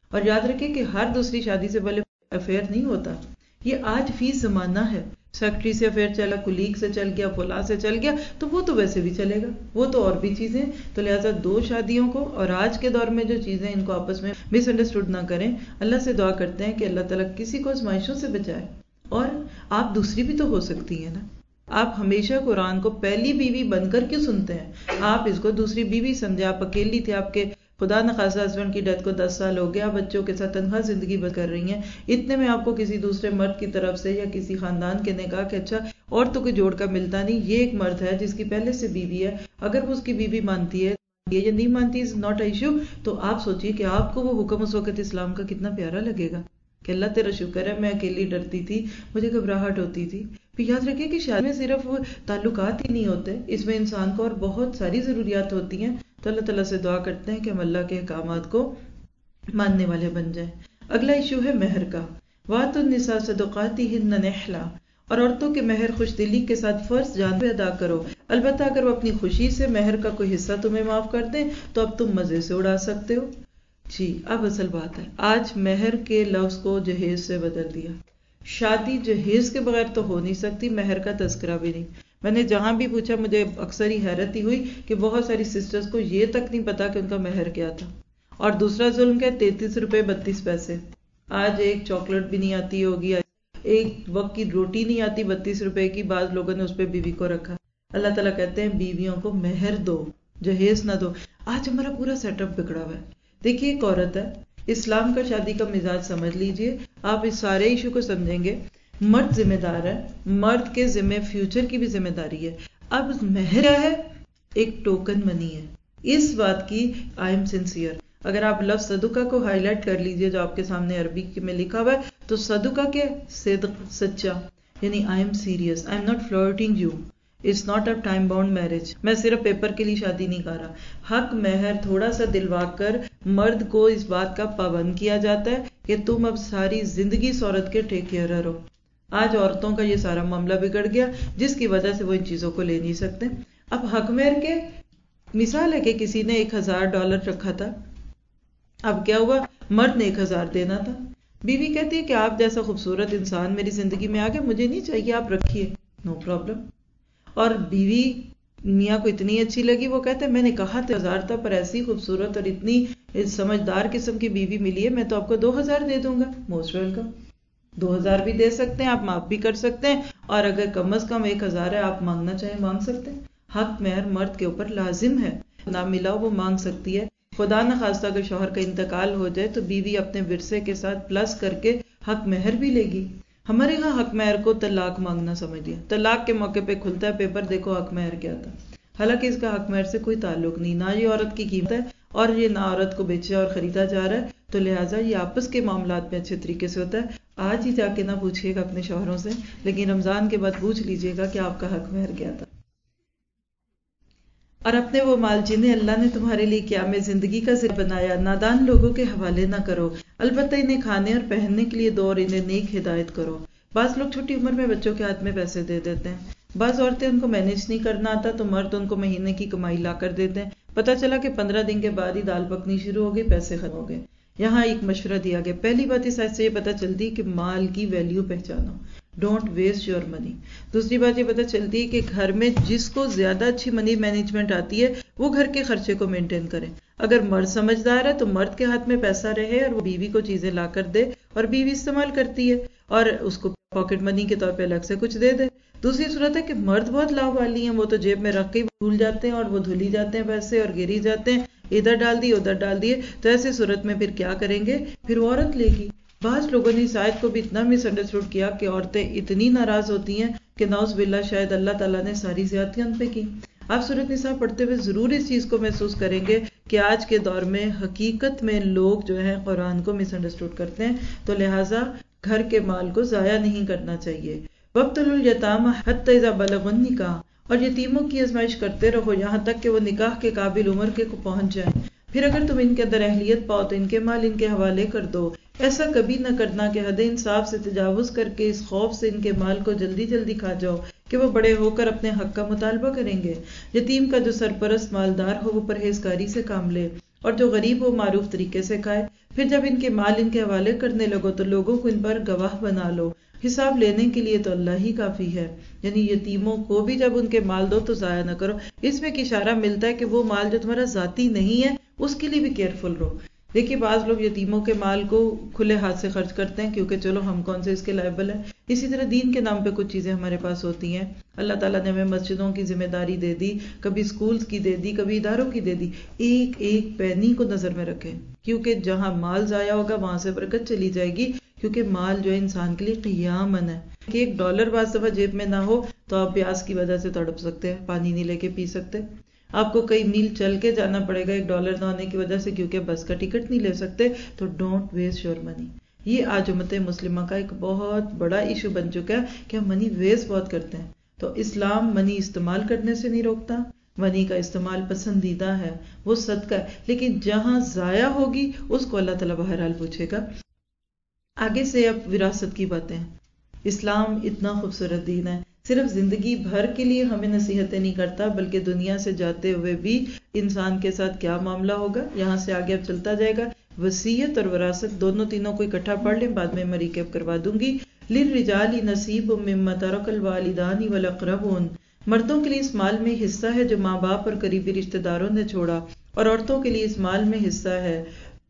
اور یاد رکھیں کہ ہر دوسری شادی سے پہلے افیئر نہیں ہوتا، یہ آج فی زمانہ ہے. سیکٹری سے افیئر چلا، کولیگ سے چل گیا، فلاں سے چل گیا، تو وہ تو ویسے بھی چلے گا، وہ تو اور بھی چیزیں. تو لہٰذا دو شادیوں کو اور آج کے دور میں جو چیزیں ان کو آپس میں مس انڈرسٹوڈ نہ کریں. اللہ سے دعا کرتے ہیں کہ اللہ تعالیٰ کسی کو آزمائشوں سے بچائے. اور آپ دوسری بھی تو ہو سکتی ہیں نا. آپ ہمیشہ قرآن کو پہلی بیوی بن کر کیوں سنتے ہیں؟ آپ اس کو دوسری بیوی سمجھے. آپ اکیلی تھے، آپ کے خدا نخواستہ ہسبینڈ کی ڈیتھ کو 10 سال ہو گیا، بچوں کے ساتھ تنہا زندگی بسر کر رہی ہیں. اتنے میں آپ کو کسی دوسرے مرد کی طرف سے یا کسی خاندان کے نے کہا کہ اچھا اور تو کوئی جوڑ کا ملتا نہیں، یہ ایک مرد ہے جس کی پہلے سے بیوی ہے، اگر وہ اس کی بیوی مانتی ہے یا نہیں مانتی از ناٹ ایشو. تو آپ سوچیے کہ آپ کو وہ حکم اس وقت اسلام کا کتنا پیارا لگے گا کہ اللہ تیرا شکر ہے، میں اکیلی ڈرتی تھی، مجھے گھبراہٹ ہوتی تھی. پھر یاد رکھیں کہ شادی میں صرف تعلقات ہی نہیں ہوتے، اس میں انسان کو اور بہت ساری ضروریات ہوتی ہیں. تو اللہ تعالیٰ سے دعا کرتے ہیں کہ ہم اللہ کے احکامات کو ماننے والے بن جائیں. اگلا ایشو ہے مہر کا. وَآتُوا النِّسَاءَ صَدُقَاتِهِنَّ نِحْلًا، اور عورتوں کے مہر خوش دلی کے ساتھ فرض جان پہ ادا کرو. البتہ اگر وہ اپنی خوشی سے مہر کا کوئی حصہ تمہیں معاف کر دیں تو اب تم مزے سے اڑا سکتے ہو. جی اب اصل بات ہے، آج مہر کے لفظ کو جہیز سے بدل دیا. شادی جہیز کے بغیر تو ہو نہیں سکتی، مہر کا تذکرہ بھی نہیں. میں نے جہاں بھی پوچھا مجھے اکثر ہی حیرت ہی ہوئی کہ بہت ساری سسٹرز کو یہ تک نہیں پتا کہ ان کا مہر کیا تھا. اور دوسرا ظلم کیا، 33 روپے 32 پیسے. آج ایک چاکلیٹ بھی نہیں آتی ہوگی، ایک وقت کی روٹی نہیں آتی 32 روپے کی، بعض لوگوں نے اس پہ بیوی کو رکھا. اللہ تعالیٰ کہتے ہیں بیویوں کو مہر دو، جہیز نہ دو. آج ہمارا پورا سیٹ اپ بگڑا ہوا ہے. دیکھیے ایک عورت ہے، اسلام کا شادی کا مزاج سمجھ لیجئے، آپ اس سارے ایشو کو سمجھیں گے. مرد ذمہ دار ہے، مرد کے ذمہ فیوچر کی بھی ذمہ داری ہے. اب مہر ہے ایک ٹوکن منی ہے. اس بات کی آئی ایم سنسیئر. اگر آپ لفظ صدقہ کو ہائی لائٹ کر لیجئے جو آپ کے سامنے عربی میں لکھا ہوا ہے، تو صدقہ کے صدق سچا، یعنی I am serious, I am not flirting you, it's not a time bound marriage. میں صرف پیپر کے لیے شادی نہیں کر رہا. حق مہر تھوڑا سا دلوا کر مرد کو اس بات کا پابند کیا جاتا ہے کہ تم اب ساری زندگی اس عورت کے ٹیک کیئرر ہو. آج عورتوں کا یہ سارا معاملہ بگڑ گیا جس کی وجہ سے وہ ان چیزوں کو لے نہیں سکتے. اب حق مہر کے مثال ہے کہ کسی نے $1000 رکھا تھا، اب کیا ہوا، مرد نے 1000 دینا تھا. بیوی کہتی ہے کہ آپ جیسا خوبصورت انسان میری زندگی میں آ گیا، مجھے نہیں چاہیے، آپ رکھیے، نو پرابلم. اور بیوی میاں کو اتنی اچھی لگی، وہ کہتے ہیں میں نے کہا تھا 1000 تھا، پر ایسی خوبصورت اور اتنی سمجھدار قسم کی بیوی ملی ہے، میں تو آپ کو 2000 دے دوں گا. Most welcome. 2000 بھی دے سکتے ہیں آپ، معاف بھی کر سکتے ہیں، اور اگر کم از کم 1000 ہے آپ مانگنا چاہیں مانگ سکتے ہیں. حق مہر مرد کے اوپر لازم ہے، نہ ملا وہ مانگ سکتی ہے. خدا نخواستہ اگر شوہر کا انتقال ہو جائے تو بیوی اپنے ورثے کے ساتھ پلس کر کے حق مہر بھی لے گی. ہمارے ہاں حق مہر کو طلاق مانگنا سمجھ لیا. طلاق کے موقع پہ کھلتا ہے پیپر، دیکھو حق مہر کیا تھا. حالانکہ اس کا حق مہر سے کوئی تعلق نہیں، نہ یہ عورت کی قیمت ہے اور یہ نہ عورت کو بیچا اور خریدا جا رہا ہے. تو لہٰذا یہ آپس کے معاملات میں اچھے طریقے سے ہوتا ہے. آج ہی جا کے نہ پوچھیے گا اپنے شوہروں سے، لیکن رمضان کے بعد پوچھ لیجیے گا کہ آپ کا حق مہر کیا تھا. اور اپنے وہ مال جنہیں اللہ نے تمہارے لیے قیام زندگی کا ذریعہ بنایا نادان لوگوں کے حوالے نہ کرو، البتہ انہیں کھانے اور پہننے کے لیے دو اور انہیں نیک ہدایت کرو. بعض لوگ چھوٹی عمر میں بچوں کے ہاتھ میں پیسے دے دیتے ہیں. بعض عورتیں ان کو مینیج نہیں کرنا آتا تو مرد ان کو مہینے کی کمائی لا کر دیتے ہیں. پتہ چلا کہ 15 دن کے بعد ہی دال پکنی شروع ہو گئی، پیسے ختم ہو گئے. یہاں ایک مشورہ دیا گیا. پہلی بات اس سے یہ پتہ چلتی کہ مال کی ویلیو پہچانو، ڈونٹ ویسٹ یور منی. دوسری بات یہ پتہ چلتی ہے کہ گھر میں جس کو زیادہ اچھی منی مینجمنٹ آتی ہے وہ گھر کے خرچے کو مینٹین کریں. اگر مرد سمجھدار ہے تو مرد کے ہاتھ میں پیسہ رہے اور وہ بیوی کو چیزیں لا کر دے اور بیوی استعمال کرتی ہے اور اس کو پاکٹ منی کے طور پہ الگ سے کچھ دے دے. دوسری صورت ہے کہ مرد بہت لاؤ والی ہیں، وہ تو جیب میں رکھ کے بھول جاتے ہیں اور وہ دھلی جاتے ہیں پیسے اور گری جاتے ہیں، ادھر ڈال دیے ادھر ڈال دیے. تو ایسی صورت میں پھر کیا کریں گے، پھر وہ عورت لے گی. بعض لوگوں نے اس آیت کو بھی اتنا مس انڈرسٹوڈ کیا کہ عورتیں اتنی ناراض ہوتی ہیں کہ نعوذ باللہ شاید اللہ تعالیٰ نے ساری زیادتیاں ان پہ کی. آپ سورۃ نساء پڑھتے ہوئے ضرور اس چیز کو محسوس کریں گے کہ آج کے دور میں حقیقت میں لوگ جو ہیں قرآن کو مس انڈرسٹوڈ کرتے ہیں. تو لہٰذا گھر کے مال کو ضائع نہیں کرنا چاہیے. وَابْتَلُوا الْيَتَامَىٰ حَتَّىٰ إِذَا بَلَغُوا النِّكَاحَ، اور یتیموں کی آزمائش کرتے رہو یہاں تک کہ وہ نکاح کے قابل عمر کے کو پہنچ جائیں. پھر اگر تم ان کے اندر اہلیت پاؤ تو ان کے مال ان کے حوالے کر دو. ایسا کبھی نہ کرنا کہ حد انصاف سے تجاوز کر کے اس خوف سے ان کے مال کو جلدی جلدی کھا جاؤ کہ وہ بڑے ہو کر اپنے حق کا مطالبہ کریں گے. یتیم کا جو سرپرست مالدار ہو وہ پرہیزگاری سے کام لے اور جو غریب ہو معروف طریقے سے کھائے. پھر جب ان کے مال ان کے حوالے کرنے لگو تو لوگوں کو ان پر گواہ بنا لو. حساب لینے کے لیے تو اللہ ہی کافی ہے. یعنی یتیموں کو بھی جب ان کے مال دو تو ضائع نہ کرو. اس میں ایک اشارہ ملتا ہے کہ وہ مال جو تمہارا ذاتی نہیں ہے اس کے لیے بھی کیئرفل رہو. دیکھیے بعض لوگ یتیموں کے مال کو کھلے ہاتھ سے خرچ کرتے ہیں کیونکہ چلو ہم کون سے اس کے لائبل ہیں. اسی طرح دین کے نام پہ کچھ چیزیں ہمارے پاس ہوتی ہیں. اللہ تعالیٰ نے ہمیں مسجدوں کی ذمہ داری دے دی, کبھی سکولز کی دے دی, کبھی اداروں کی دے دی. ایک ایک پینی کو نظر میں رکھیں کیونکہ جہاں مال ضائع ہوگا وہاں سے برکت چلی جائے گی. کیونکہ مال جو ہے انسان کے لیے قیامن ہے. کہ $1 بعض دفعہ جیب میں نہ ہو تو آپ پیاس کی وجہ سے تڑپ سکتے ہیں, پانی نہیں لے کے پی سکتے. آپ کو کئی میل چل کے جانا پڑے گا $1 نہ ہونے کی وجہ سے کیونکہ بس کا ٹکٹ نہیں لے سکتے. تو ڈونٹ ویسٹ یور منی. یہ آج امت مسلمہ کا ایک بہت بڑا ایشو بن چکا ہے کہ ہم منی ویسٹ بہت کرتے ہیں. تو اسلام منی استعمال کرنے سے نہیں روکتا. منی کا استعمال پسندیدہ ہے, وہ صدقہ ہے, لیکن جہاں ضائع ہوگی اس کو اللہ تعالیٰ بہرحال پوچھے گا. آگے سے اب وراثت کی باتیں. اسلام اتنا خوبصورت دین ہے, صرف زندگی بھر کے لیے ہمیں نصیحتیں نہیں کرتا بلکہ دنیا سے جاتے ہوئے بھی انسان کے ساتھ کیا معاملہ ہوگا یہاں سے آگے اب چلتا جائے گا. وصیت اور وراثت دونوں تینوں کو اکٹھا پڑھ لیں, بعد میں میں ریکیپ کروا دوں گی. للرجال نصیب مما ترک الوالدان والاقربون. مردوں کے لیے اس مال میں حصہ ہے جو ماں باپ اور قریبی رشتہ داروں نے چھوڑا, اور عورتوں کے لیے اس مال میں حصہ ہے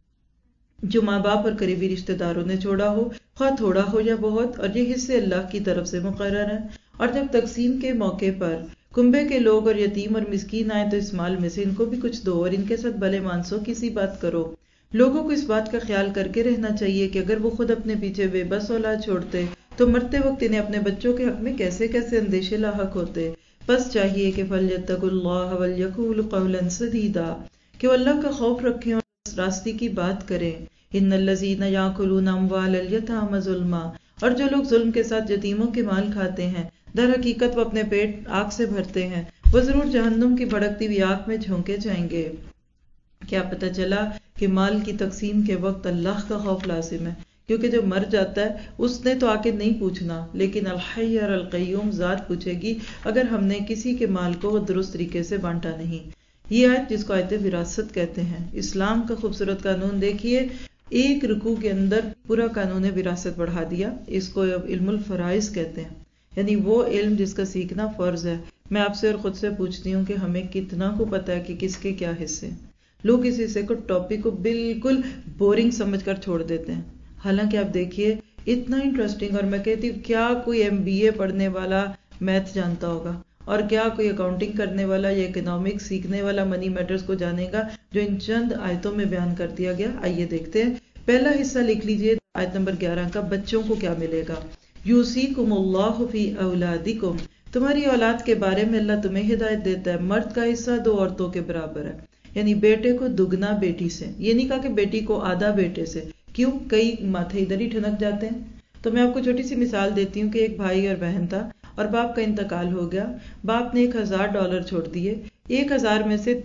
جو ماں باپ اور قریبی رشتہ داروں نے چھوڑا ہو, خواہ تھوڑا ہو یا بہت, اور یہ حصے اللہ کی طرف سے مقرر ہیں. اور جب تقسیم کے موقع پر کنبے کے لوگ اور یتیم اور مسکین آئے تو اس مال میں سے ان کو بھی کچھ دو اور ان کے ساتھ بھلے مانسو کسی بات کرو. لوگوں کو اس بات کا خیال کر کے رہنا چاہیے کہ اگر وہ خود اپنے پیچھے بے بس اولاد چھوڑتے تو مرتے وقت انہیں اپنے بچوں کے حق میں کیسے کیسے اندیشے لاحق ہوتے. بس چاہیے کہ فَلْيَتَّقُوا اللَّهَ وَلْيَقُولُوا قَوْلًا سَدِيدًا, کہ وہ اللہ کا خوف رکھیں اور راستی کی بات کریں. ان الذین یاکلون اموال الیتامی ظلما. اور جو لوگ ظلم کے ساتھ یتیموں کے مال کھاتے ہیں در حقیقت وہ اپنے پیٹ آگ سے بھرتے ہیں, وہ ضرور جہنم کی بھڑکتی ہوئی آگ میں جھونکے جائیں گے. کیا پتہ چلا کہ مال کی تقسیم کے وقت اللہ کا خوف لازم ہے, کیونکہ جو مر جاتا ہے اس نے تو آ کے نہیں پوچھنا, لیکن الحی اور القیوم ذات پوچھے گی اگر ہم نے کسی کے مال کو درست طریقے سے بانٹا نہیں. یہ آیت جس کو آیت وراثت کہتے ہیں. اسلام کا خوبصورت قانون دیکھیے, ایک رکوع کے اندر پورا قانون وراثت بڑھا دیا. اس کو علم الفرائض کہتے ہیں, یعنی وہ علم جس کا سیکھنا فرض ہے. میں آپ سے اور خود سے پوچھتی ہوں کہ ہمیں کتنا کو پتا ہے کہ کس کے کیا حصے. لوگ اس حصے کو ٹاپک کو بالکل بورنگ سمجھ کر چھوڑ دیتے ہیں, حالانکہ آپ دیکھیے اتنا انٹرسٹنگ. اور میں کہتی ہوں کیا کوئی MBA پڑھنے والا میتھ جانتا ہوگا, اور کیا کوئی اکاؤنٹنگ کرنے والا یا اکنامکس سیکھنے والا منی میٹرز کو جانے گا جو ان چند آیتوں میں بیان کر دیا گیا. آئیے دیکھتے ہیں. پہلا حصہ لکھ لیجئے آیت نمبر 11 کا, بچوں کو کیا ملے گا. یوصیکم اللہ فی اولادکم. تمہاری اولاد کے بارے میں اللہ تمہیں ہدایت دیتا ہے. مرد کا حصہ 2 عورتوں کے برابر ہے, یعنی بیٹے کو دگنا بیٹی سے. یہ نہیں کہا کہ بیٹی کو آدھا بیٹے سے. کیوں, کئی ماتھے ادھر ہی ٹھنک جاتے ہیں. تو میں آپ کو چھوٹی سی مثال دیتی ہوں کہ ایک بھائی اور بہن تھا اور باپ کا انتقال ہو گیا. باپ نے $1000 چھوڑ دیے. 1000 میں سے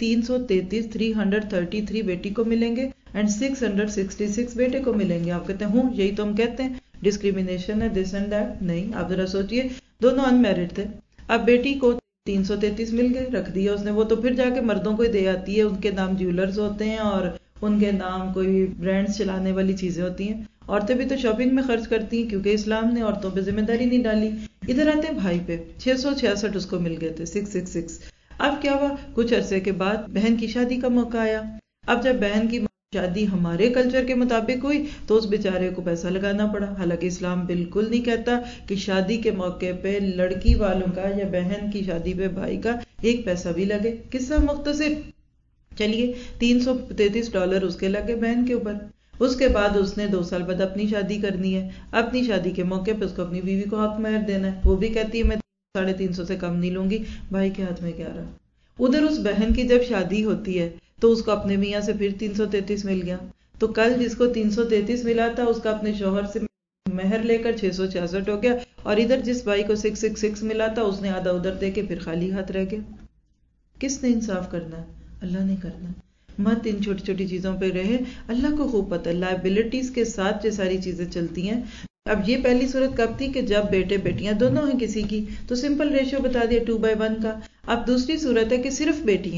333 بیٹی کو ملیں گے اینڈ 666 بیٹے کو ملیں گے. آپ کہتے ہیں ہوں یہی تو ہم کہتے ہیں ڈسکریمنیشن ہے دس اینڈ دیٹ. نہیں, آپ ذرا سوچئے, دونوں ان میرڈ تھے. اب بیٹی کو 333 مل گئے, رکھ دیا اس نے. وہ تو پھر جا کے مردوں کو ہی دے آتی ہے, ان کے نام جیولرز ہوتے ہیں اور ان کے نام کوئی برانڈز چلانے والی چیزیں ہوتی ہیں. عورتیں بھی تو شاپنگ میں خرچ کرتی ہیں کیونکہ اسلام نے عورتوں پہ ذمہ داری نہیں ڈالی. ادھر آتے ہیں بھائی پہ 666 اس کو مل گئے تھے, 666. اب کیا ہوا, کچھ عرصے کے بعد بہن کی شادی کا موقع آیا. اب جب بہن کی شادی ہمارے کلچر کے مطابق ہوئی تو اس بیچارے کو پیسہ لگانا پڑا. حالانکہ اسلام بالکل نہیں کہتا کہ شادی کے موقع پہ لڑکی والوں کا یا بہن کی شادی پہ بھائی کا ایک پیسہ بھی لگے. قصہ مختصر, چلیے $333 اس کے لگے بہن کے اوپر. اس کے بعد اس نے 2 سال بعد اپنی شادی کرنی ہے. اپنی شادی کے موقع پہ اس کو اپنی بیوی کو حق مہر دینا ہے. وہ بھی کہتی ہے میں 350 سے کم نہیں لوں گی. بھائی کے ہاتھ میں کیا رہا. ادھر اس بہن کی جب شادی ہوتی ہے تو اس کو اپنے میاں سے پھر 333 مل گیا. تو کل جس کو 333 ملا تھا اس کا اپنے شوہر سے مہر لے کر 666 ہو گیا, اور ادھر جس بھائی کو 666 ملا تھا اس نے آدھا ادھر دے کے پھر خالی ہاتھ رہ گیا. کس نے انصاف کرنا ہے؟ اللہ نے کرنا ہے. مت ان چھوٹی چھوٹی چیزوں پہ رہے. اللہ کو خوب پتہ ہے لائبلٹیز کے ساتھ یہ ساری چیزیں چلتی ہیں. اب یہ پہلی صورت کب تھی کہ جب بیٹے بیٹیاں دونوں ہیں کسی کی, تو سمپل ریشیو بتا دیا 2/1 کا. اب دوسری صورت ہے کہ صرف بیٹی ہیں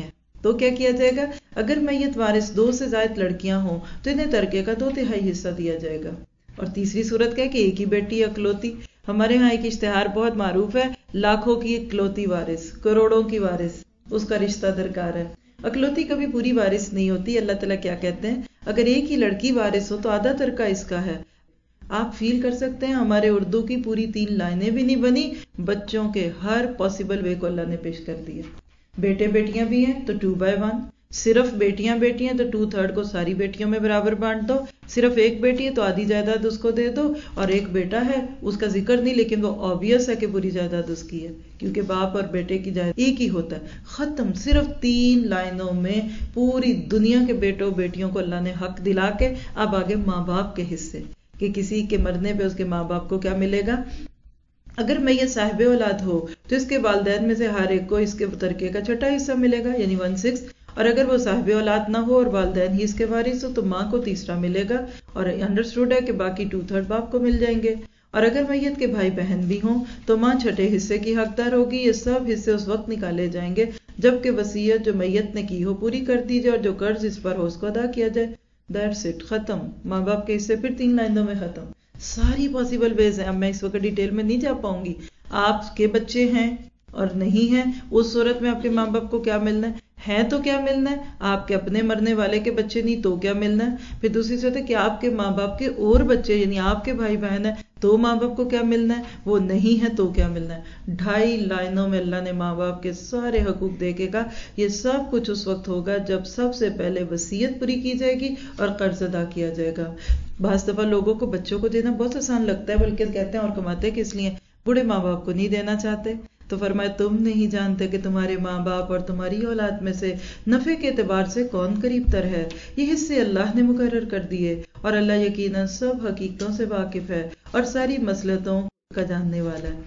تو کیا کیا جائے گا؟ اگر میت وارث 2 سے زائد لڑکیاں ہوں تو انہیں ترکے کا 2/3 حصہ دیا جائے گا. اور تیسری صورت کیا ہے کہ ایک ہی بیٹی اکلوتی. ہمارے ہاں ایک اشتہار بہت معروف ہے، لاکھوں کی اکلوتی وارث، کروڑوں کی وارث، اس کا رشتہ درکار ہے. اکلوتی کبھی پوری وارث نہیں ہوتی. اللہ تعالیٰ کیا کہتے ہیں؟ اگر ایک ہی لڑکی وارث ہو تو آدھا ترکہ اس کا ہے. آپ فیل کر سکتے ہیں ہمارے اردو کی پوری 3 لائنیں بھی نہیں بنی، بچوں کے ہر پاسبل وے کو اللہ نے پیش کر دیا. بیٹے بیٹیاں بھی ہیں تو 2/1، صرف بیٹیاں تو 2/3 کو ساری بیٹیوں میں برابر بانٹ دو. صرف ایک بیٹی ہے تو آدھی جائیداد اس کو دے دو، اور ایک بیٹا ہے اس کا ذکر نہیں، لیکن وہ آبویس ہے کہ پوری جائیداد اس کی ہے، کیونکہ باپ اور بیٹے کی جائیداد ایک ہی ہوتا ہے. ختم. صرف 3 لائنوں میں پوری دنیا کے بیٹوں بیٹیوں کو اللہ نے حق دلا کے اب آگے ماں باپ کے حصے، کہ کسی کے مرنے پہ اس کے ماں باپ کو کیا ملے گا. اگر میت صاحب اولاد ہو تو اس کے والدین میں سے ہر ایک کو اس کے ترکے کا 6واں حصہ ملے گا، یعنی 1/6. اور اگر وہ صاحب اولاد نہ ہو اور والدین ہی اس کے وارث ہو تو ماں کو 3 ملے گا، اور انڈرسٹوڈ ہے کہ باقی 2/3 باپ کو مل جائیں گے. اور اگر میت کے بھائی بہن بھی ہوں تو ماں 6 حصے کی حقدار ہوگی. یہ سب حصے اس وقت نکالے جائیں گے جبکہ وصیت جو میت نے کی ہو پوری کر دی جائے، اور جو قرض اس پر ہو اس کو ادا کیا جائے. That's it. ختم. ماں باپ کے حصے پھر 3 لائنوں میں ختم. ساری پاسبل ویز ہیں. اب میں اس وقت ڈیٹیل میں نہیں جا پاؤں گی. آپ کے بچے ہیں اور نہیں ہیں، اس صورت میں آپ کے ماں باپ کو کیا ملنا ہے تو کیا ملنا ہے. آپ کے اپنے مرنے والے کے بچے نہیں تو کیا ملنا ہے. پھر دوسری صورت ہے کہ آپ کے ماں باپ کے اور بچے، یعنی آپ کے بھائی بہن ہیں تو ماں باپ کو کیا ملنا ہے، وہ نہیں ہے تو کیا ملنا ہے. 2.5 لائنوں میں اللہ نے ماں باپ کے سارے حقوق دے کے کہا یہ سب کچھ اس وقت ہوگا جب سب سے پہلے وصیت پوری کی جائے گی اور قرض ادا کیا جائے گا. بعض دفعہ لوگوں کو بچوں کو دینا بہت آسان لگتا ہے، بلکہ کہتے ہیں اور کماتے کس لیے، بوڑھے ماں باپ کو نہیں دینا چاہتے. تو فرمایا تم نہیں جانتے کہ تمہارے ماں باپ اور تمہاری اولاد میں سے نفع کے اعتبار سے کون قریب تر ہے. یہ حصے اللہ نے مقرر کر دیے، اور اللہ یقیناً سب حقیقتوں سے واقف ہے اور ساری مصلحتوں کا جاننے والا ہے.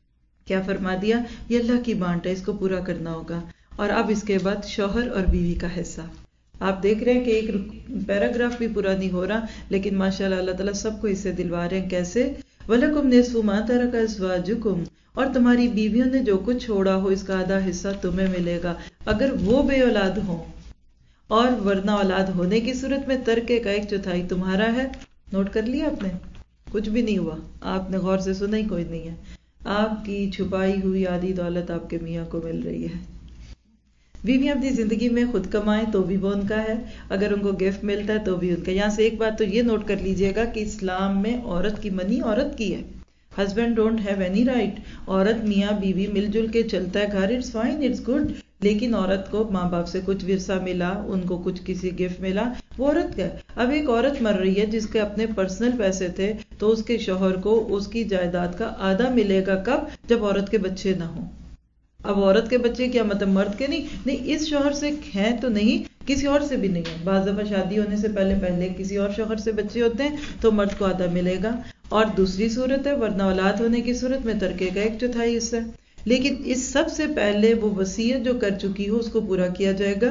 کیا فرما دیا؟ یہ اللہ کی بانٹ ہے، اس کو پورا کرنا ہوگا. اور اب اس کے بعد شوہر اور بیوی کا حصہ. آپ دیکھ رہے ہیں کہ ایک پیراگراف بھی پورا نہیں ہو رہا، لیکن ماشاءاللہ اللہ تعالیٰ سب کو اسے دلوا رہے ہیں. کیسے؟ وَلَكُمْ نِصْفُ مَا تَرَكَ أَزْوَاجُكُمْ، اور تمہاری بیویوں نے جو کچھ چھوڑا ہو اس کا آدھا حصہ تمہیں ملے گا اگر وہ بے اولاد ہوں، اور ورنہ اولاد ہونے کی صورت میں ترکے کا 1/4 تمہارا ہے. نوٹ کر لیا آپ نے؟ کچھ بھی نہیں ہوا، آپ نے غور سے سنا ہی کوئی نہیں ہے. آپ کی چھپائی ہوئی آدھی دولت آپ کے میاں کو مل رہی ہے. بیویاں اپنی زندگی میں خود کمائیں تو بھی وہ ان کا ہے، اگر ان کو گفٹ ملتا ہے تو بھی ان کا. یہاں سے ایک بات تو یہ نوٹ کر لیجئے گا کہ اسلام میں عورت کی منی عورت کی ہے. Husband don't have any right. عورت میاں بیوی مل جل کے چلتا ہے گھر، اٹس فائن، اٹس گڈ. لیکن عورت کو ماں باپ سے کچھ ورثہ ملا، ان کو کچھ کسی گفٹ ملا، وہ عورت کا. اب ایک عورت مر رہی ہے جس کے اپنے پرسنل پیسے تھے تو اس کے شوہر کو اس کی جائیداد کا آدھا ملے گا. کب؟ جب عورت کے بچے نہ ہوں. اب عورت کے بچے کیا مطلب مرد کے نہیں، اس شوہر سے ہیں تو نہیں، کسی اور سے بھی نہیں ہے. بعض دفعہ شادی ہونے سے پہلے کسی اور شوہر سے بچے ہوتے ہیں تو مرد کو آدھا ملے گا. اور دوسری صورت ہے ورنہ اولاد ہونے کی صورت میں ترکے کا 1/4 حصہ. لیکن اس سب سے پہلے وہ وصیت جو کر چکی ہو اس کو پورا کیا جائے گا،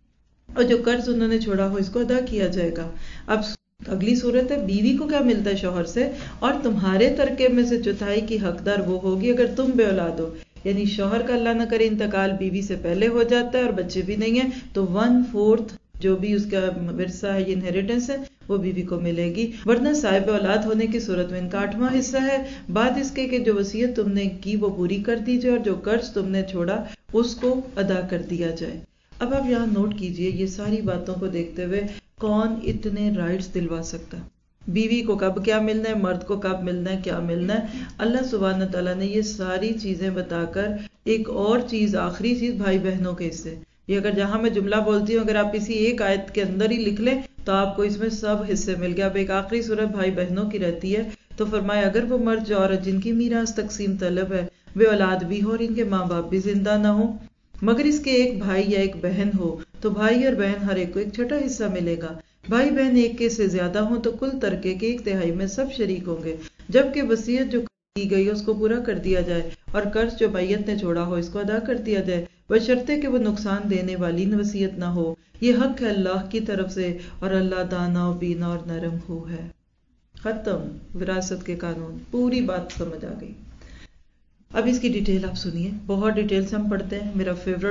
اور جو قرض انہوں نے چھوڑا ہو اس کو ادا کیا جائے گا. اب اگلی صورت ہے بیوی کو کیا ملتا ہے شوہر سے، اور تمہارے ترکے میں سے 1/4 کی حقدار وہ ہوگی اگر تم بے اولاد ہو. یعنی شوہر کا اللہ نہ کرے انتقال بیوی سے پہلے ہو جاتا ہے اور بچے بھی نہیں ہیں تو 1/4 جو بھی اس کا ورثہ ہے، یہ انہیریٹنس ہے، وہ بیوی کو ملے گی. ورنہ صاحب اولاد ہونے کی صورت میں ان کا 8واں حصہ ہے، بعد اس کے کہ جو وصیت تم نے کی وہ پوری کر دی جائے اور جو قرض تم نے چھوڑا اس کو ادا کر دیا جائے. اب آپ یہاں نوٹ کیجئے یہ ساری باتوں کو دیکھتے ہوئے کون اتنے رائٹس دلوا سکتا؟ بیوی کو کب کیا ملنا ہے، مرد کو کب ملنا ہے، کیا ملنا ہے. اللہ سبحانہ تعالیٰ نے یہ ساری چیزیں بتا کر ایک اور چیز، آخری چیز، بھائی بہنوں کے حصے. یہ اگر جہاں میں جملہ بولتی ہوں اگر آپ اسی ایک آیت کے اندر ہی لکھ لیں تو آپ کو اس میں سب حصے مل گیا. اب ایک آخری صورت بھائی بہنوں کی رہتی ہے تو فرمایا اگر وہ مرد یا عورت جن کی میراث تقسیم طلب ہے، وہ اولاد بھی ہو اور ان کے ماں باپ بھی زندہ نہ ہو، مگر اس کے ایک بھائی یا ایک بہن ہو تو بھائی اور بہن ہر ایک کو 1/6 حصہ ملے گا. بھائی بہن ایک کے سے زیادہ ہوں تو کل ترکے کے 1/3 میں سب شریک ہوں گے، جبکہ وصیت جو کی گئی اس کو پورا کر دیا جائے اور قرض جو میت نے چھوڑا ہو اس کو ادا کر دیا جائے، بشرطے کہ وہ نقصان دینے والی وصیت نہ ہو. یہ حق ہے اللہ کی طرف سے اور اللہ دانا و بینا اور نرم ہو ہے. ختم. وراثت کے قانون، پوری بات سمجھ آ گئی. اب اس کی ڈیٹیل آپ سنیے، بہت ڈیٹیل سے ہم پڑھتے ہیں. میرا فیورٹ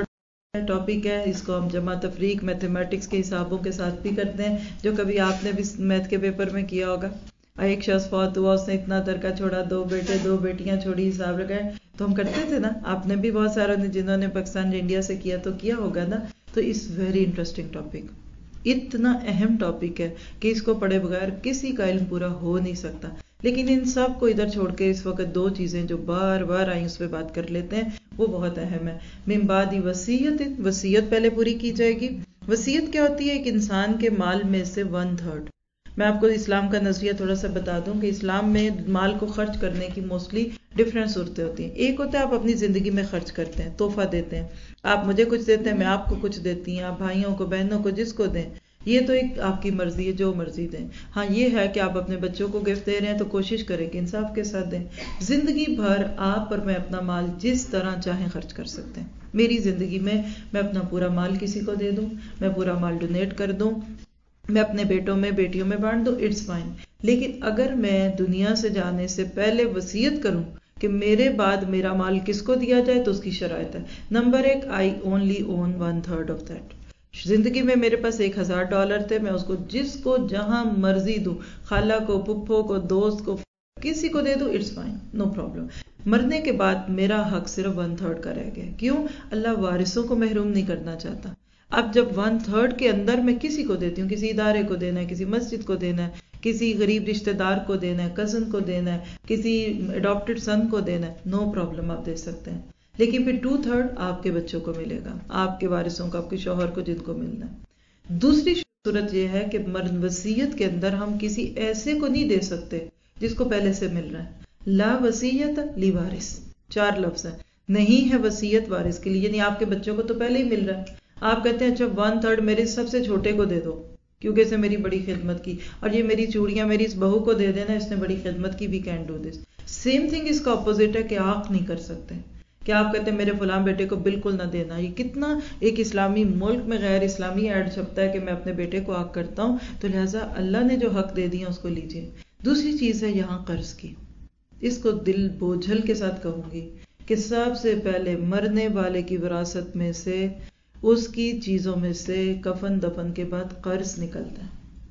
ٹاپک ہے، اس کو ہم جمع تفریق میتھمیٹکس کے حسابوں کے ساتھ بھی کرتے ہیں، جو کبھی آپ نے بھی میتھ کے پیپر میں کیا ہوگا. ایک شخص فوت ہوا، اس نے اتنا ترکہ چھوڑا، 2 بیٹے 2 بیٹیاں چھوڑی، حساب لگائے. تو ہم کرتے تھے نا، آپ نے بھی بہت سارے جنہوں نے پاکستان انڈیا سے کیا تو کیا ہوگا نا. تو اس ویری انٹرسٹنگ ٹاپک، اتنا اہم ٹاپک ہے کہ اس کو پڑھے بغیر کسی کا علم پورا ہو نہیں سکتا. لیکن ان سب کو ادھر چھوڑ کے اس وقت 2 چیزیں جو بار بار آئیں اس پہ بات کر لیتے ہیں، وہ بہت اہم ہے. من بعد وصیت، وصیت پہلے پوری کی جائے گی. وصیت کیا ہوتی ہے؟ ایک انسان کے مال میں سے 1/3. میں آپ کو اسلام کا نظریہ تھوڑا سا بتا دوں کہ اسلام میں مال کو خرچ کرنے کی موسٹلی ڈفرینٹ صورتیں ہوتی ہیں. ایک ہوتا ہے آپ اپنی زندگی میں خرچ کرتے ہیں، تحفہ دیتے ہیں، آپ مجھے کچھ دیتے ہیں، میں آپ کو کچھ دیتی ہیں، آپ بھائیوں کو بہنوں کو جس کو دیں، یہ تو ایک آپ کی مرضی ہے، جو مرضی دیں. ہاں یہ ہے کہ آپ اپنے بچوں کو گفٹ دے رہے ہیں تو کوشش کریں کہ انصاف کے ساتھ دیں. زندگی بھر آپ اور میں اپنا مال جس طرح چاہیں خرچ کر سکتے ہیں. میری زندگی میں اپنا پورا مال کسی کو دے دوں، میں پورا مال ڈونیٹ کر دوں، میں اپنے بیٹوں میں بیٹیوں میں بانٹ دوں، اٹس فائن. لیکن اگر میں دنیا سے جانے سے پہلے وصیت کروں کہ میرے بعد میرا مال کس کو دیا جائے، تو اس کی شرائط ہے. Number 1، I only own 1/3 of that. زندگی میں میرے پاس $1000 تھے، میں اس کو جس کو جہاں مرضی دوں، خالہ کو، پھپھو کو، دوست کو، کسی کو دے دوں، اٹس فائن، نو پرابلم. مرنے کے بعد میرا حق صرف 1/3 کا رہ گیا. کیوں؟ اللہ وارثوں کو محروم نہیں کرنا چاہتا. اب جب 1/3 کے اندر میں کسی کو دیتی ہوں، کسی ادارے کو دینا ہے، کسی مسجد کو دینا ہے، کسی غریب رشتہ دار کو دینا ہے، کزن کو دینا ہے، کسی اڈاپٹڈ سن کو دینا ہے، نو پرابلم، آپ دے سکتے ہیں. لیکن پھر 2/3 آپ کے بچوں کو ملے گا، آپ کے وارثوں کو، آپ کے شوہر کو، جن کو ملنا ہے. دوسری صورت یہ ہے کہ وصیت کے اندر ہم کسی ایسے کو نہیں دے سکتے جس کو پہلے سے مل رہا ہے. لا وصیت لی وارث، 4 لفظ ہیں. نہیں ہے وصیت وارث کے لیے، یعنی آپ کے بچوں کو تو پہلے ہی مل رہا ہے. آپ کہتے ہیں اچھا 1/3 میرے سب سے چھوٹے کو دے دو کیونکہ اس نے میری بڑی خدمت کی، اور یہ میری چوڑیاں میری اس بہو کو دے دینا، اس نے بڑی خدمت کی، we can do this. Same thing اس کا اپوزٹ ہے کہ آپ نہیں کر سکتے. کہ آپ کہتے ہیں میرے فلاں بیٹے کو بالکل نہ دینا. یہ کتنا ایک اسلامی ملک میں غیر اسلامی ایڈ چھپتا ہے کہ میں اپنے بیٹے کو آگ کرتا ہوں. تو لہٰذا اللہ نے جو حق دے دیا اس کو لیجیے. دوسری چیز ہے یہاں قرض کی. اس کو دل بوجھل کے ساتھ کہوں گی کہ سب سے پہلے مرنے والے کی وراثت میں سے، اس کی چیزوں میں سے کفن دفن کے بعد قرض نکلتا ہے.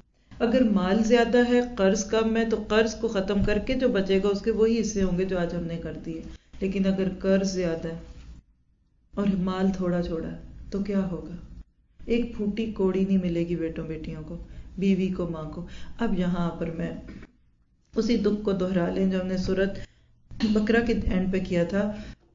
اگر مال زیادہ ہے، قرض کم ہے، تو قرض کو ختم کر کے جو بچے گا اس کے وہی حصے ہوں گے جو آج ہم نے کر دیے. لیکن اگر قرض زیادہ ہے اور مال تھوڑا چھوڑا ہے تو کیا ہوگا؟ ایک پھوٹی کوڑی نہیں ملے گی بیٹوں بیٹیوں کو، بیوی کو، ماں کو. اب یہاں پر میں اسی دکھ کو دہرا لیں جو ہم نے سورۃ بقرہ کے اینڈ پہ کیا تھا،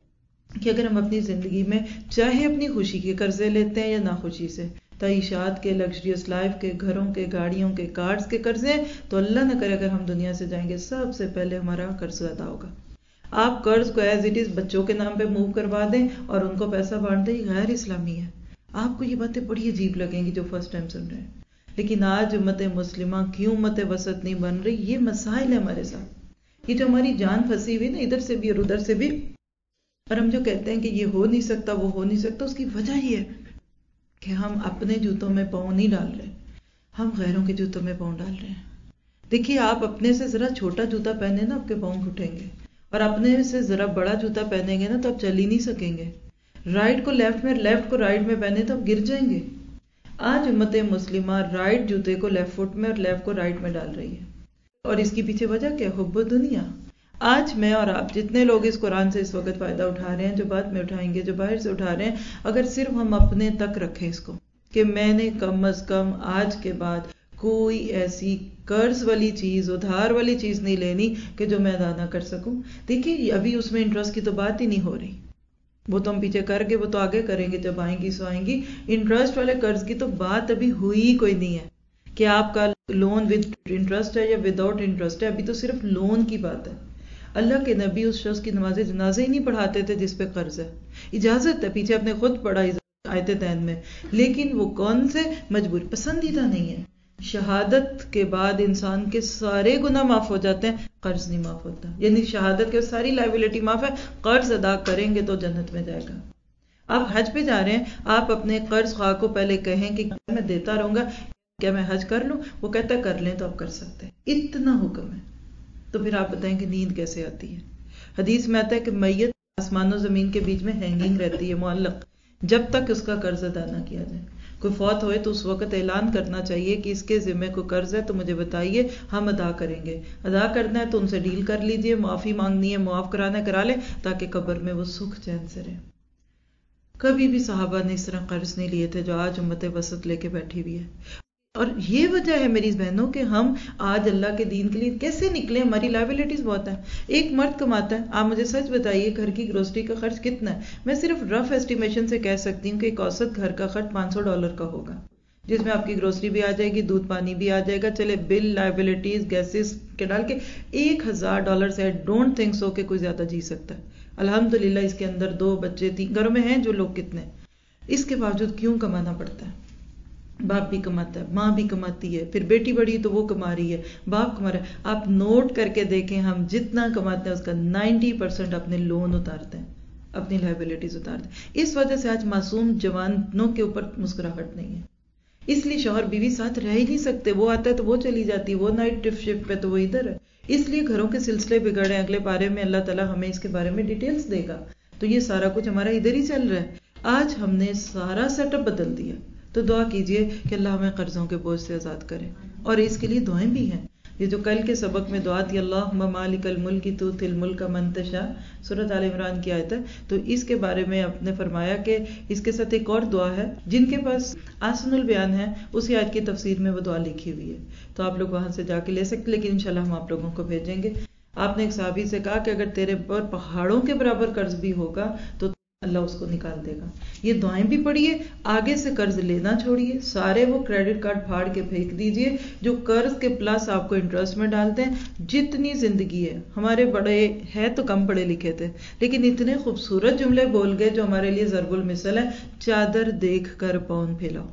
کہ اگر ہم اپنی زندگی میں چاہے اپنی خوشی کے قرضے لیتے ہیں یا ناخوشی سے، تعیشات کے، لگژریس لائف کے، گھروں کے، گاڑیوں کے، کارز کے قرضے، تو اللہ نہ کرے اگر ہم دنیا سے جائیں گے سب سے پہلے ہمارا قرض ادا ہوگا. آپ قرض کو ایز اٹ از بچوں کے نام پہ موو کروا دیں اور ان کو پیسہ بانٹ دیں، یہ غیر اسلامی ہے. آپ کو یہ باتیں بڑی عجیب لگیں گی جو فرسٹ ٹائم سن رہے ہیں. لیکن آج امت مسلمہ کیوں امت وسط نہیں بن رہی؟ یہ مسائل ہے ہمارے ساتھ. یہ جو ہماری جان پھنسی ہوئی نا ادھر سے بھی اور ادھر سے بھی، اور ہم جو کہتے ہیں کہ یہ ہو نہیں سکتا، وہ ہو نہیں سکتا، اس کی وجہ یہ ہے کہ ہم اپنے جوتوں میں پاؤں نہیں ڈال رہے، ہم غیروں کے جوتوں میں پاؤں ڈال رہے ہیں. دیکھیے آپ اپنے سے ذرا چھوٹا جوتا پہنے نا، آپ کے پاؤں گھٹیں گے، اور اپنے سے ذرا بڑا جوتا پہنیں گے نا تو آپ چل ہی نہیں سکیں گے. رائٹ کو لیفٹ میں، لیفٹ کو رائٹ میں پہنے تو آپ گر جائیں گے. آج امت مسلمہ رائٹ جوتے کو لیفٹ فٹ میں اور لیفٹ کو رائٹ میں ڈال رہی ہے. اور اس کی پیچھے وجہ کیا؟ حب دنیا. آج میں اور آپ جتنے لوگ اس قرآن سے اس وقت فائدہ اٹھا رہے ہیں، جو بعد میں اٹھائیں گے، جو باہر سے اٹھا رہے ہیں، اگر صرف ہم اپنے تک رکھیں اس کو کہ میں نے کم از کم آج کے بعد کوئی ایسی قرض والی چیز، ادھار والی چیز نہیں لینی کہ جو میں ادا نہ کر سکوں. دیکھیے ابھی اس میں انٹرسٹ کی تو بات ہی نہیں ہو رہی، وہ تو ہم پیچھے کر کے وہ تو آگے کریں گے جب آئیں گی سو آئیں گی. انٹرسٹ والے قرض کی تو بات ابھی ہوئی کوئی نہیں ہے کہ آپ کا لون ود انٹرسٹ ہے یا وداؤٹ انٹرسٹ ہے. ابھی تو صرف لون کی بات ہے. اللہ کے نبی اس شخص کی نماز جنازہ ہی نہیں پڑھاتے تھے جس پہ قرض ہے. اجازت ہے، پیچھے آپ نے خود پڑھا آیت تین میں، لیکن وہ کون سے مجبور، پسندیدہ نہیں ہے. شہادت کے بعد انسان کے سارے گناہ معاف ہو جاتے ہیں، قرض نہیں معاف ہوتا. یعنی شہادت کے ساری لائبلٹی معاف ہے، قرض ادا کریں گے تو جنت میں جائے گا. آپ حج پہ جا رہے ہیں، آپ اپنے قرض خواہ کو پہلے کہیں کہ میں دیتا رہوں گا، کیا میں حج کر لوں؟ وہ کہتا ہے کر لیں تو آپ کر سکتے ہیں. اتنا حکم ہے. تو پھر آپ بتائیں کہ نیند کیسے آتی ہے؟ حدیث میں آتا ہے کہ میت آسمان و زمین کے بیچ میں ہینگنگ رہتی ہے، معلق. جب تک اس کا قرض ادا نہ کیا جائے. کوئی فوت ہوئے تو اس وقت اعلان کرنا چاہیے کہ اس کے ذمے کو قرض ہے تو مجھے بتائیے، ہم ادا کریں گے. ادا کرنا ہے تو ان سے ڈیل کر لیجئے، معافی مانگنی ہے معاف کرانا ہے کرا لیں، تاکہ قبر میں وہ سکھ چین سے رہے. کبھی بھی صحابہ نے اس طرح قرض نہیں لیے تھے جو آج امت وسط لے کے بیٹھی ہوئی ہے. اور یہ وجہ ہے میری بہنوں کہ ہم آج اللہ کے دین کے لیے کیسے نکلے. ہماری لائبلٹیز بہت ہیں. ایک مرد کماتا ہے، آپ مجھے سچ بتائیے گھر کی گروسری کا خرچ کتنا ہے؟ میں صرف رف ایسٹیمیشن سے کہہ سکتی ہوں کہ ایک اوسط گھر کا خرچ $500 کا ہوگا، جس میں آپ کی گروسری بھی آ جائے گی، دودھ پانی بھی آ جائے گا، چلے بل لائبلٹیز گیسز کے ڈال کے $1000 سے ڈونٹ تھنک سو کہ کوئی زیادہ جی سکتا ہے. الحمدللہ اس کے اندر 2 بچے 3 گھروں میں ہیں جو لوگ کتنے. اس کے باوجود کیوں کمانا پڑتا ہے؟ باپ بھی کماتا ہے، ماں بھی کماتی ہے، پھر بیٹی بڑی تو وہ کما رہی ہے، باپ کما رہا ہے. آپ نوٹ کر کے دیکھیں ہم جتنا کماتے ہیں اس کا 90% اپنے لون اتارتے ہیں، اپنی لائبلٹیز اتارتے ہیں. اس وجہ سے آج معصوم جوانوں کے اوپر مسکراہٹ نہیں ہے. اس لیے شوہر بیوی ساتھ رہ ہی نہیں سکتے. وہ آتا ہے تو وہ چلی جاتی ہے، وہ نائٹ شفٹ پہ تو وہ ادھر ہے. اس لیے گھروں کے سلسلے بگڑے. اگلے پارے میں اللہ تعالیٰ ہمیں اس کے بارے میں ڈیٹیلز دے گا. تو یہ سارا کچھ ہمارا ادھر ہی چل رہا ہے. آج ہم نے سارا سیٹ اپ بدل دیا. تو دعا کیجئے کہ اللہ ہمیں قرضوں کے بوجھ سے آزاد کرے. اور اس کے لیے دعائیں بھی ہیں. یہ جو کل کے سبق میں دعا تھی اللہم مالک الملک تؤتی الملک من تشاء، سورۃ آل عمران کی آیت ہے. تو اس کے بارے میں آپ نے فرمایا کہ اس کے ساتھ ایک اور دعا ہے. جن کے پاس احسن البیان ہے اسی آیت کی تفسیر میں وہ دعا لکھی ہوئی ہے، تو آپ لوگ وہاں سے جا کے لے سکتے، لیکن انشاءاللہ ہم آپ لوگوں کو بھیجیں گے. آپ نے ایک صحابی سے کہا کہ اگر تیرے پر پہاڑوں کے برابر قرض بھی ہوگا تو اللہ اس کو نکال دے گا. یہ دعائیں بھی پڑھیے، آگے سے قرض لینا چھوڑیے، سارے وہ کریڈٹ کارڈ پھاڑ کے پھینک دیجئے جو قرض کے پلس آپ کو انٹرسٹ میں ڈالتے ہیں. جتنی زندگی ہے، ہمارے بڑے ہیں تو کم پڑھے لکھے تھے لیکن اتنے خوبصورت جملے بول گئے جو ہمارے لیے ضرب المثل ہے. چادر دیکھ کر پاؤں پھیلاؤ.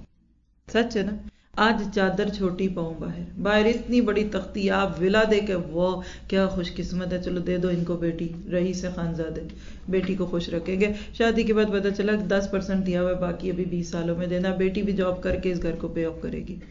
سچ ہے نا؟ آج چادر چھوٹی پاؤں باہر اتنی بڑی تختی آپ ولا دے کے وہ کیا خوش قسمت ہے، چلو دے دو ان کو بیٹی، رئیس خانزادے، بیٹی کو خوش رکھیں گے. شادی کے بعد پتا چلا 10% دیا ہوا ہے، باقی ابھی 20 سالوں میں دینا. بیٹی بھی جاب کر کے اس گھر کو پے آف کرے گی.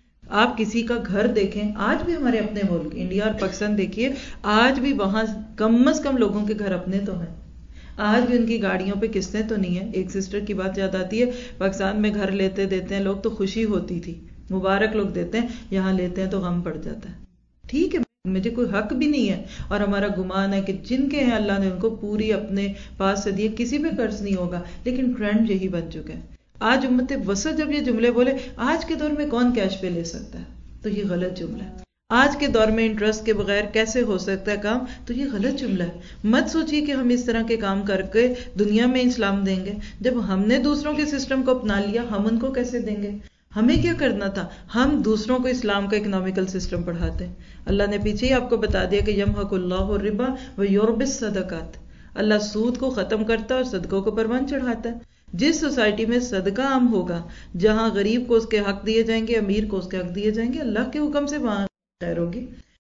آپ کسی کا گھر دیکھیں، آج بھی ہمارے اپنے ملک انڈیا اور پاکستان دیکھیے، آج بھی وہاں کم از کم لوگوں کے گھر اپنے تو ہیں. آج بھی ان کی گاڑیوں پہ قسطیں تو نہیں ہیں. ایک سسٹر کی بات یاد آتی ہے، پاکستان میں گھر لیتے دیتے ہیں لوگ تو خوشی ہوتی تھی، مبارک لوگ دیتے ہیں، یہاں لیتے ہیں تو غم پڑ جاتا ہے. ٹھیک ہے، مجھے کوئی حق بھی نہیں ہے، اور ہمارا گمان ہے کہ جن کے ہیں اللہ نے ان کو پوری اپنے پاس سے دیے، کسی پہ قرض نہیں ہوگا. لیکن ٹرینڈ یہی بن چکا ہے. آج امت وسط جب یہ جملے بولے آج کے دور میں کون کیش پہ لے سکتا ہے، تو یہ غلط جملہ ہے. آج کے دور میں انٹرسٹ کے بغیر کیسے ہو سکتا ہے کام، تو یہ غلط جملہ ہے. مت سوچیے کہ ہم اس طرح کے کام کر کے دنیا میں اسلام دیں گے. جب ہم نے دوسروں کے سسٹم کو اپنا لیا، ہم ان کو کیسے دیں گے؟ ہمیں کیا کرنا تھا؟ ہم دوسروں کو اسلام کا اکنامیکل سسٹم پڑھاتے ہیں. اللہ نے پیچھے ہی آپ کو بتا دیا کہ یمحق اللہ الربا ویربی الصدقات. اللہ سود کو ختم کرتا ہے اور صدقوں کو پروان چڑھاتا ہے. جس سوسائٹی میں صدقہ عام ہوگا، جہاں غریب کو اس کے حق دیے جائیں گے، امیر کو اس کے حق دیے جائیں گے، اللہ کے حکم سے وہاں خیر ہوگی.